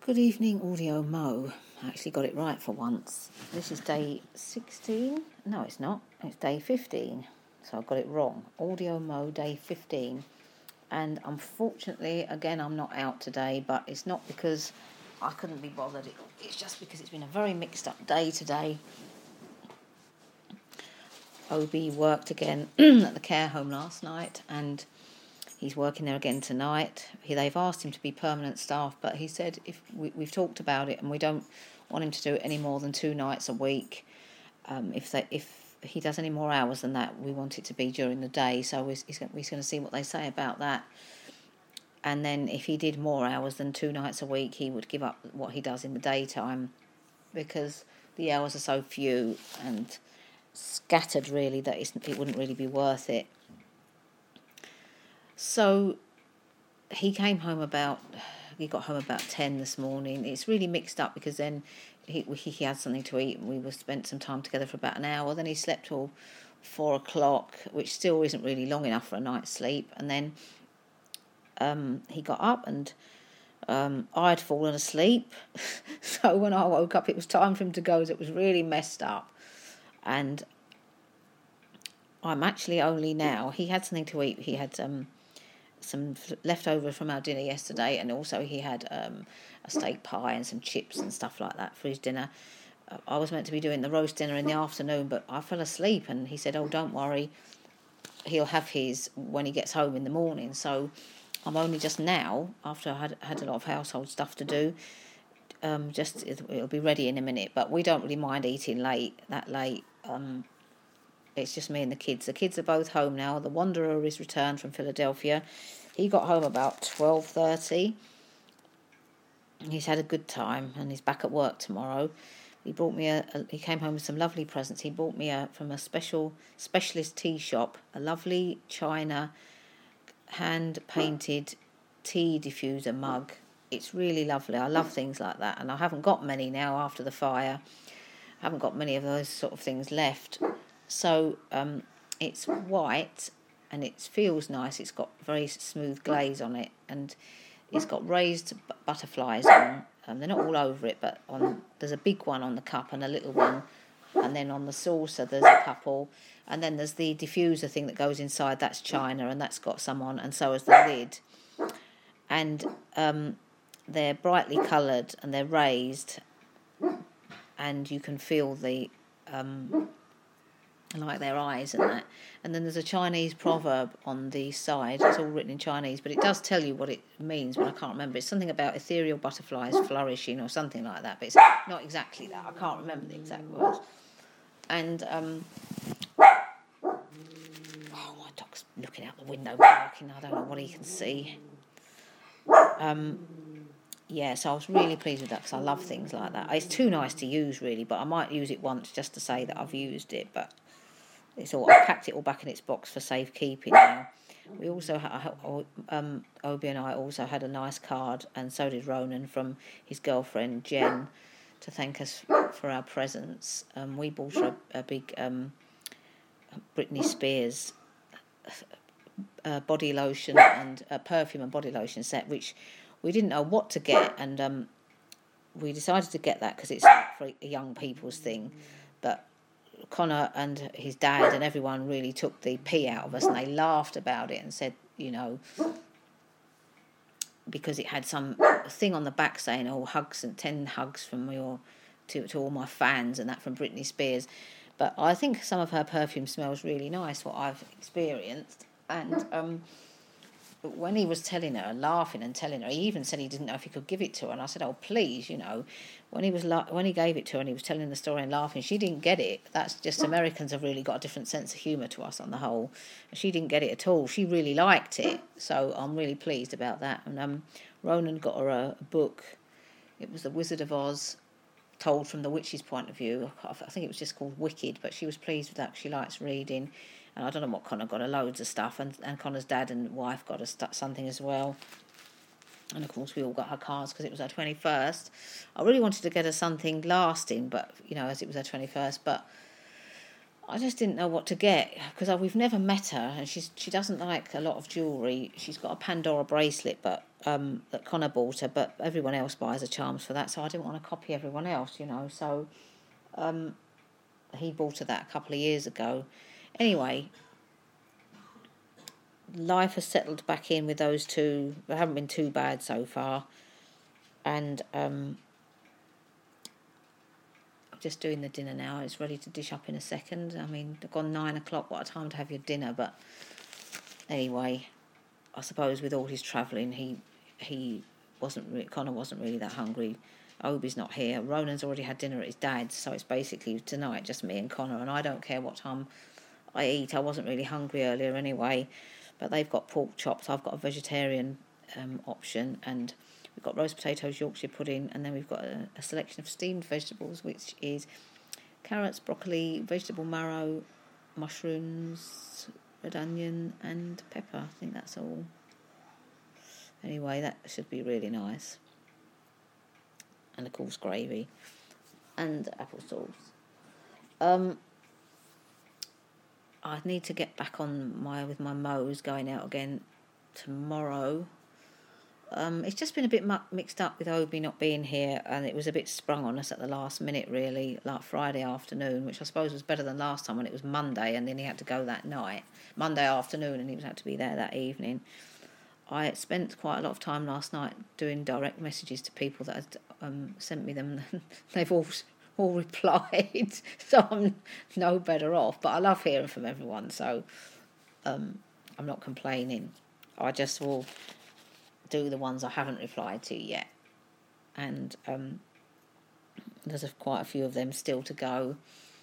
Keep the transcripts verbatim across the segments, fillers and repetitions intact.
Good evening, Audio Mo. I actually got it right for once. This is day sixteen. No, it's not. It's day fifteen. So I got it wrong. Audio Mo, day fifteen. And unfortunately, again, I'm not out today, but it's not because I couldn't be bothered. It's just because it's been a very mixed up day today. Obi worked again at the care home last night, and he's working there again tonight. He, they've asked him to be permanent staff, but he said if we, we've talked about it and we don't want him to do it any more than two nights a week. Um, if they, if he does any more hours than that, we want it to be during the day. So he's, he's, he's going to see what they say about that. And then if he did more hours than two nights a week, he would give up what he does in the daytime, because the hours are so few and scattered really that it's, it wouldn't really be worth it. So he came home about, he got home about ten this morning. It's really mixed up because then he he had something to eat and we were spent some time together for about an hour. Then he slept till four o'clock, which still isn't really long enough for a night's sleep. And then um, he got up and um, I'd fallen asleep. So when I woke up, it was time for him to go. So it was really messed up. And I'm actually only now, he had something to eat. He had um, some leftover from our dinner yesterday, and also he had um, a steak pie and some chips and stuff like that for his dinner. Uh, I was meant to be doing the roast dinner in the afternoon, but I fell asleep, and he said, oh, don't worry, he'll have his when he gets home in the morning. So I'm only just now, after I had, had a lot of household stuff to do, um, just it'll be ready in a minute, but we don't really mind eating late, that late. Um, It's just me and the kids. The kids are both home now. The Wanderer is returned from Philadelphia. He got home about twelve thirty. He's had a good time and he's back at work tomorrow. He brought me a, a he came home with some lovely presents. He bought me a from a special specialist tea shop, a lovely china hand painted tea diffuser mug. It's really lovely. I love things like that, and I haven't got many now after the fire. I haven't got many of those sort of things left. So um, it's white and it feels nice. It's got very smooth glaze on it, and it's got raised b- butterflies on. Um, they're not all over it, but on there's a big one on the cup and a little one, and then on the saucer there's a couple, and then there's the diffuser thing that goes inside. That's china, and that's got some on, and so is the lid. And um, they're brightly coloured and they're raised, and you can feel the um, like their eyes and that. And then there's a Chinese proverb on the side. It's all written in Chinese, but it does tell you what it means, but I can't remember. It's something about ethereal butterflies flourishing or something like that, but it's not exactly that. I can't remember the exact words. And um oh, my dog's looking out the window barking. I don't know what he can see. Um Yeah, so I was really pleased with that because I love things like that. It's too nice to use, really, but I might use it once just to say that I've used it. But it's all I've packed it all back in its box for safekeeping now. We also ha- um, Obi and I also had a nice card, and so did Ronan, from his girlfriend Jen, to thank us for our presents. Um, we bought her a, a big um, Britney Spears uh, body lotion and a perfume and body lotion set, which we didn't know what to get, and um, we decided to get that because it's like for a young people's thing. But Connor and his dad and everyone really took the pee out of us, and they laughed about it and said, you know, because it had some thing on the back saying, oh, hugs and ten hugs from your to, to all my fans, and that from Britney Spears. But I think some of her perfume smells really nice, what I've experienced. And um But when he was telling her, laughing and telling her, he even said he didn't know if he could give it to her. And I said, oh, please, you know. When he was la- when he gave it to her and he was telling the story and laughing, she didn't get it. That's just, Americans have really got a different sense of humour to us on the whole. She didn't get it at all. She really liked it. So I'm really pleased about that. And um, Ronan got her a, a book. It was The Wizard of Oz, told from the witch's point of view. I think it was just called Wicked, but she was pleased with that because she likes reading. And I don't know what Connor got her, loads of stuff, and, and Connor's dad and wife got her st- something as well. And of course we all got her cards because it was her twenty-first. I really wanted to get her something lasting, but, you know, as it was her twenty-first, but I just didn't know what to get because we've never met her, and she's she doesn't like a lot of jewellery. She's got a Pandora bracelet, but um, that Connor bought her, but everyone else buys her charms for that, so I didn't want to copy everyone else, you know. So um, he bought her that a couple of years ago. Anyway, life has settled back in with those two. They haven't been too bad so far. And um, I'm just doing the dinner now. It's ready to dish up in a second. I mean, they've gone nine o'clock. What a time to have your dinner. But anyway, I suppose with all his travelling, he he wasn't really, Connor wasn't really that hungry. Obi's not here. Ronan's already had dinner at his dad's, so it's basically tonight just me and Connor. And I don't care what time I eat. I wasn't really hungry earlier anyway. But they've got pork chops. I've got a vegetarian um, option, and we've got roast potatoes, Yorkshire pudding, and then we've got a, a selection of steamed vegetables, which is carrots, broccoli, vegetable marrow, mushrooms, red onion, and pepper. I think that's all. Anyway, that should be really nice. And of course, gravy and apple sauce. Um. I need to get back on my with my mows going out again tomorrow. Um, it's just been a bit mu- mixed up with Obi not being here, and it was a bit sprung on us at the last minute, really, like Friday afternoon, which I suppose was better than last time when it was Monday, and then he had to go that night, Monday afternoon, and he was had to be there that evening. I spent quite a lot of time last night doing direct messages to people that had um, sent me them. They've all all replied, so I'm no better off. But I love hearing from everyone, so um, I'm not complaining. I just will do the ones I haven't replied to yet, and um, there's a, quite a few of them still to go.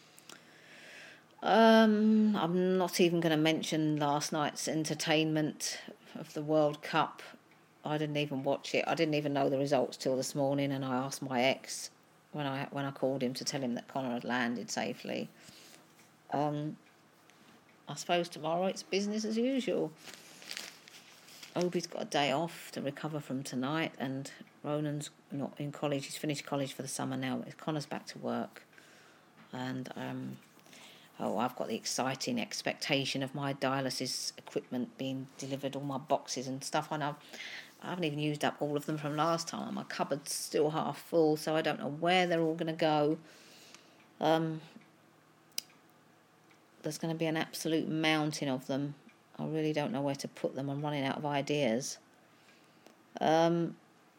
Um, I'm not even going to mention last night's entertainment of the World Cup. I didn't even watch it. I didn't even know the results till this morning, and I asked my ex when I when I called him to tell him that Connor had landed safely. Um, I suppose tomorrow it's business as usual. Obi's got a day off to recover from tonight, and Ronan's not in college. He's finished college for the summer now. Connor's back to work, and um, oh, I've got the exciting expectation of my dialysis equipment being delivered, all my boxes and stuff. I know I haven't even used up all of them from last time. My cupboard's still half full, so I don't know where they're all going to go. Um, there's going to be an absolute mountain of them. I really don't know where to put them. I'm running out of ideas. Um.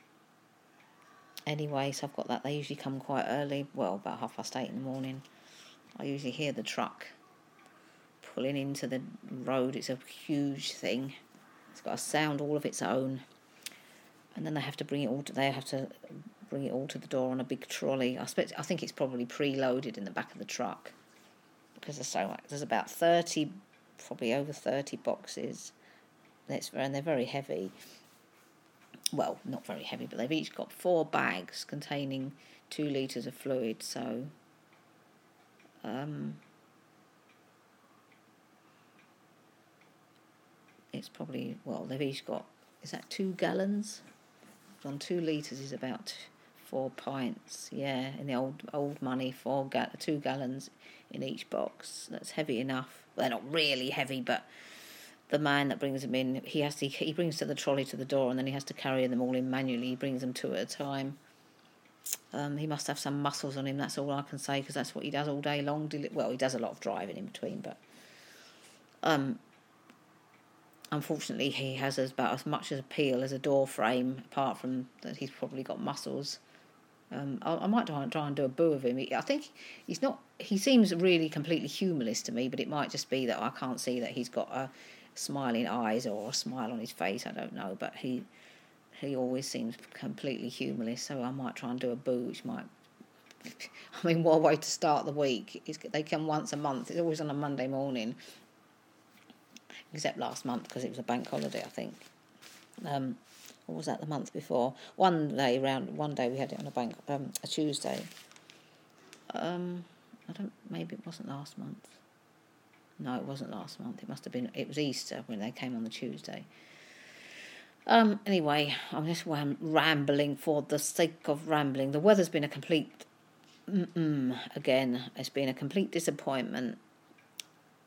Anyway, so I've got that. They usually come quite early. Well, about half past eight in the morning. I usually hear the truck pulling into the road. It's a huge thing. It's got a sound all of its own. And then they have to bring it all to, they have to bring it all to the door on a big trolley. I expect, I think it's probably preloaded in the back of the truck, because there's so there's about thirty, probably over thirty boxes. It's, and they're very heavy. Well, not very heavy, but they've each got four bags containing two litres of fluid. So, um, it's probably, well, they've each got, is that two gallons? On two litres is about four pints. Yeah, in the old old money, four ga- two gallons in each box. That's heavy enough. Well, they're not really heavy, but the man that brings them in, he has to he brings to the trolley to the door, and then he has to carry them all in manually. He brings them two at a time. Um, he must have some muscles on him. That's all I can say, because that's what he does all day long. Well, he does a lot of driving in between, but um. Unfortunately, he has about as much as appeal as a door frame, apart from that he's probably got muscles. Um, I, I might try and, try and do a boo of him. He, I think he's not, he seems really completely humourless to me, but it might just be that I can't see that he's got a smiling eyes or a smile on his face, I don't know, but he he always seems completely humourless, so I might try and do a boo, which might, I mean, what a way to start the week. It's, they come once a month, it's always on a Monday morning. Except last month, because it was a bank holiday, I think. Um, or was that the month before? One day round, one day we had it on a bank, um, a Tuesday. Um, I don't. Maybe it wasn't last month. No, it wasn't last month. It must have been. It was Easter when they came on the Tuesday. Um. Anyway, I'm just ram- rambling for the sake of rambling. The weather's been a complete mm-mm again. It's been a complete disappointment.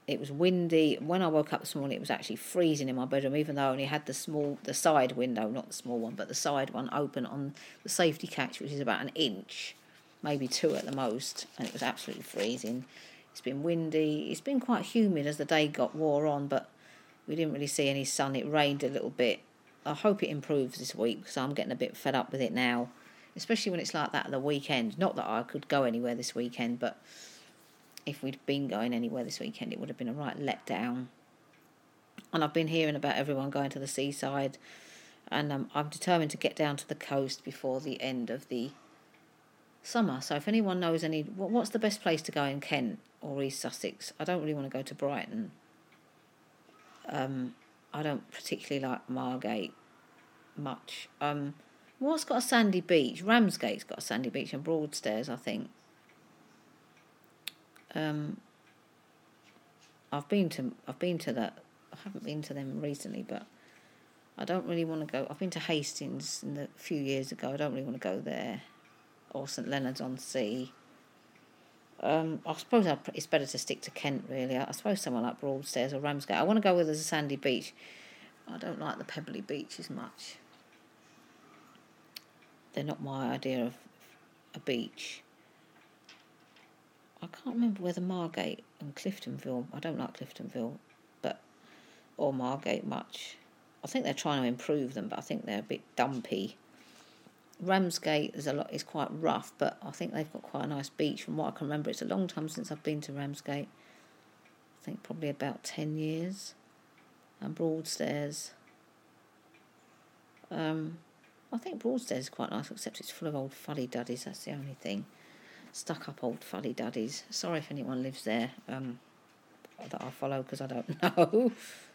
it was windy. When I woke up this morning, it was actually freezing in my bedroom, even though I only had the small, the side window, not the small one, but the side one open on the safety catch, which is about an inch, maybe two at the most, and it was absolutely freezing. It's been windy. It's been quite humid as the day got wore on, but we didn't really see any sun. It rained a little bit. I hope it improves this week because I'm getting a bit fed up with it now, especially when it's like that at the weekend. Not that I could go anywhere this weekend, but if we'd been going anywhere this weekend, it would have been a right letdown. And I've been hearing about everyone going to the seaside, and um, I'm determined to get down to the coast before the end of the summer. So if anyone knows any, what's the best place to go in Kent or East Sussex? I don't really want to go to Brighton. Um, I don't particularly like Margate much. Um, what's got a sandy beach? Ramsgate's got a sandy beach, and Broadstairs, I think. Um, I've been to I've been to that. I haven't been to them recently, but I don't really want to go. I've been to Hastings in the, a few years ago. I don't really want to go there, or St Leonard's on Sea. Um, I suppose I'd, it's better to stick to Kent, really. I, I suppose somewhere like Broadstairs or Ramsgate. I want to go where there's a sandy beach. I don't like the pebbly beaches much. They're not my idea of a beach. I can't remember whether Margate and Cliftonville, I don't like Cliftonville, but or Margate much. I think they're trying to improve them, but I think they're a bit dumpy. Ramsgate is a lot is quite rough, but I think they've got quite a nice beach. From what I can remember, it's a long time since I've been to Ramsgate. I think probably about ten years. And Broadstairs. Um, I think Broadstairs is quite nice, except it's full of old fuddy-duddies. That's the only thing. Stuck up old fuddy-duddies. Sorry if anyone lives there um, that I follow, because I don't know.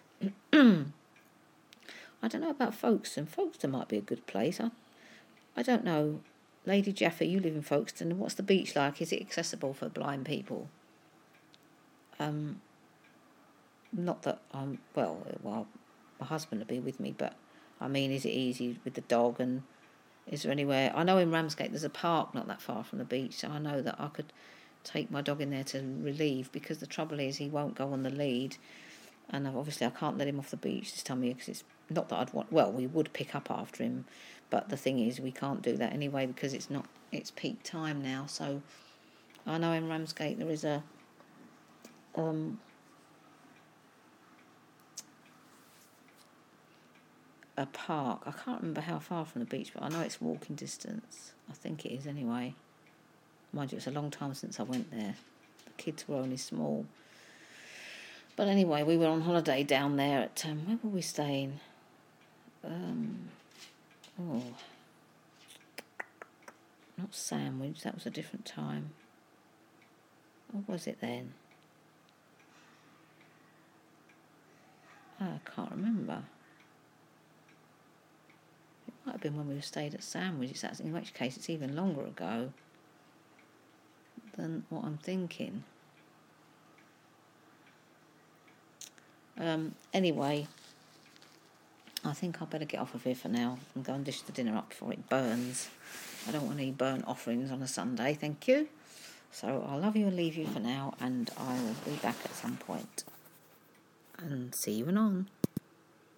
I don't know about Folkestone. Folkestone might be a good place. I, I don't know. Lady Jaffa, you live in Folkestone. What's the beach like? Is it accessible for blind people? Um, not that I'm, well, well, my husband will be with me, but I mean, is it easy with the dog, and is there anywhere? I know in Ramsgate there's a park not that far from the beach, so I know that I could take my dog in there to relieve, because the trouble is he won't go on the lead, and obviously I can't let him off the beach this time of year, because it's not that I'd want, well, we would pick up after him, but the thing is we can't do that anyway because it's not, it's peak time now. So I know in Ramsgate there is a um a park. I can't remember how far from the beach, but I know it's walking distance. I think it is anyway. Mind you, it's a long time since I went there. The kids were only small. But anyway, we were on holiday down there at, um, where were we staying? Um, oh, not Sandwich, that was a different time. What was it then? Oh, I can't remember. It might have been when we stayed at Sandwich, in which case it's even longer ago than what I'm thinking. Um, anyway, I think I better get off of here for now and go and dish the dinner up before it burns. I don't want any burnt offerings on a Sunday, thank you. So I'll love you and leave you for now, and I will be back at some point. And see you anon.